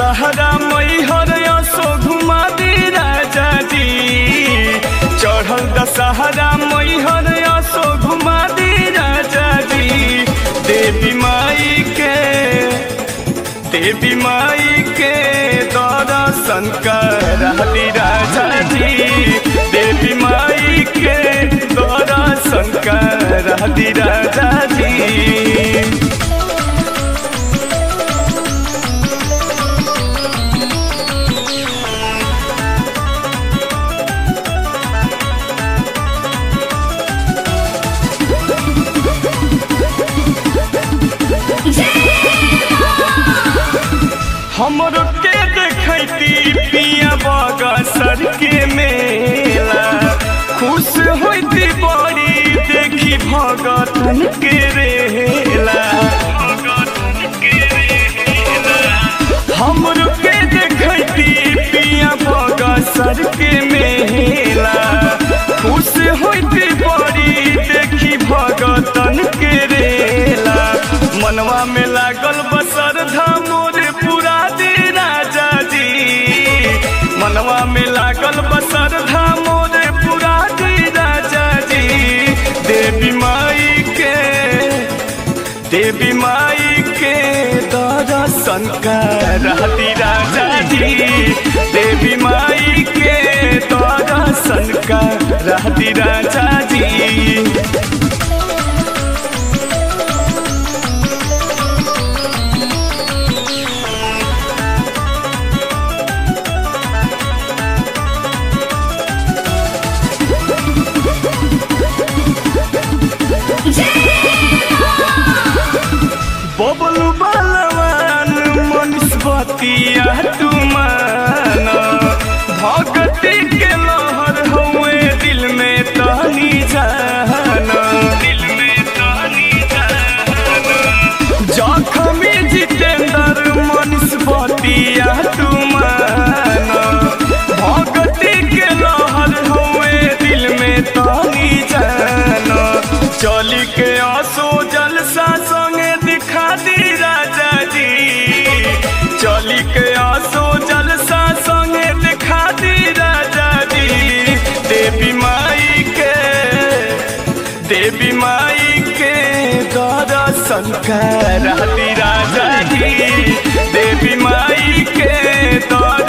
दशहरा मैहर असो घुमा दी राजा जी। चढ़ल दशहरा मैहर असो घुमा दी राजा जी। देवी माई के दर्शन करा दी राजा जी। देवी माई के दर्शन करा दी राजा जी। हमरो के देखती पिया बगसर के मेला। खुश होती बड़ी देखी भगतन के रेला। हमरो के देखती पिया बगसर के मेला। खुश होती बड़ी देखी भगतन के रेला। मनवा में लागल बसर धामोर पूरा दी राजा जी। मनवा में लागल बसर धामोर पूरा दी राजा जी। देवी माई के दर्शन करा दी राजा जी। देवी माई के दर्शन करा दी राजा जी। बबलू बलवान मनुष्यवतिया तुमान। भगती के लहर हुए दिल में तनी जाना। जखमी जितेंद्र मनुष्यवतिया तुमान। भगती के लहर हुए दिल में तनी जाना। चली के आसो जलसा संगे दिखा दी राजा जी। चली के आसो जलसा संगे दिखा दी राजा जी। देवी माई के दर्शन करा दी राजा जी। देवी माई के